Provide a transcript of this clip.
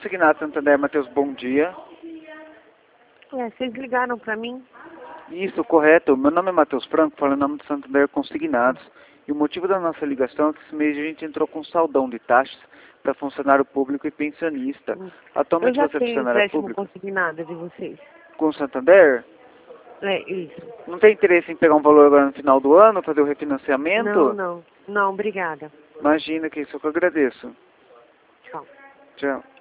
Consignado Santander, Matheus, bom dia. Vocês ligaram para mim? Isso, correto. Meu nome é Matheus Franco, falo em nome do Santander Consignados. E o motivo da nossa ligação é que esse mês a gente entrou com um saldão de taxas para funcionário público e pensionista. Eu Atualmente já você é tenho funcionário empréstimo público? consignado de vocês. Com o Santander? É, isso. Não tem interesse em pegar um valor agora no final do ano, fazer o refinanciamento? Não, obrigada. Imagina que isso que eu agradeço. Tchau. Tchau.